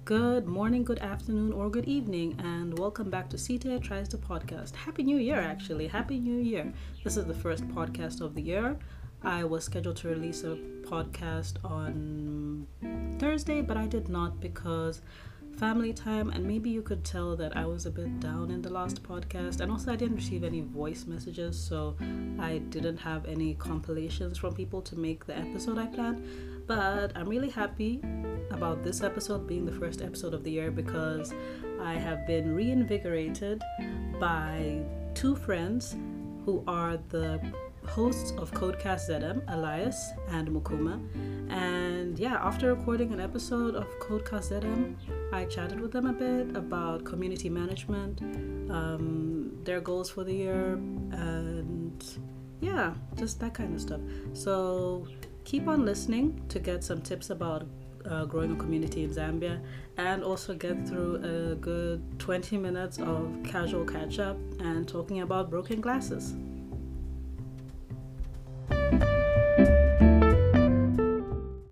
Good morning, good afternoon, or good evening, and welcome back to CTA Tries the Podcast. Happy New Year, actually. Happy New Year. This is the first podcast of the year. I was scheduled to release a podcast on Thursday, but I did not because family time, and maybe you could tell that I was a bit down in the last podcast, and also I didn't receive any voice messages, so I didn't have any compilations from people to make the episode I planned. But I'm really happy about this episode being the first episode of the year because I have been reinvigorated by two friends who are the hosts of Codecast ZM, Elias and Mukuma. And yeah, after recording an episode of Codecast ZM, I chatted with them a bit about community management, their goals for the year, and yeah, just that kind of stuff. So keep on listening to get some tips about growing a community in Zambia, and also get through a good 20 minutes of casual catch up and talking about broken glasses.